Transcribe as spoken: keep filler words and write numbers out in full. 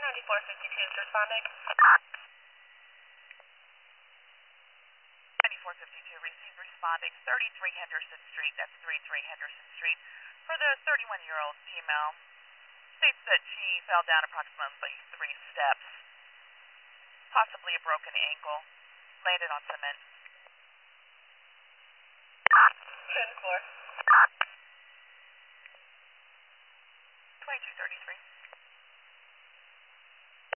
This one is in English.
ninety-four fifty-two is responding. ninety-four fifty-two, receive responding, thirty-three Henderson Street, that's thirty-three Henderson Street. For the thirty-one-year-old female, states that she fell down approximately three steps, possibly a broken ankle, landed on cement. ten four. twenty-two thirty-three.